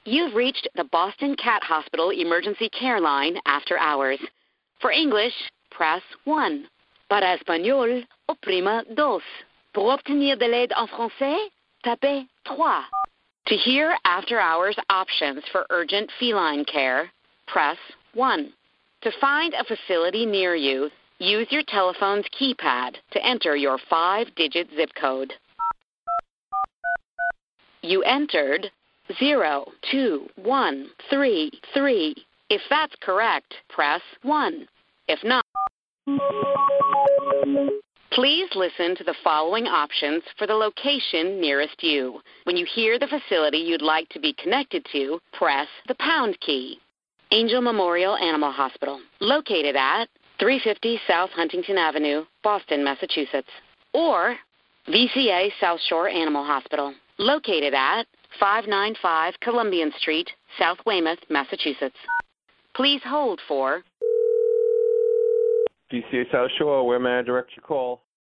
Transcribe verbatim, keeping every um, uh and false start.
You've reached the Boston Cat Hospital Emergency Care Line after hours. For English, press one. Para español, oprima dos. Pour obtenir de l'aide en français, tapez trois. To hear after-hours options for urgent feline care, press one. To find a facility near you, use your telephone's keypad to enter your five-digit zip code. You entered zero two one three three. If that's correct, press one. If not, please listen to the following options for the location nearest you. When you hear the facility you'd like to be connected to, press the pound key. Angel Memorial Animal Hospital, located at three fifty South Huntington Avenue, Boston, Massachusetts. Or V C A South Shore Animal Hospital, located at five ninety-five Columbian Street, South Weymouth, Massachusetts. Please hold for V C A South Shore, where may I direct your call?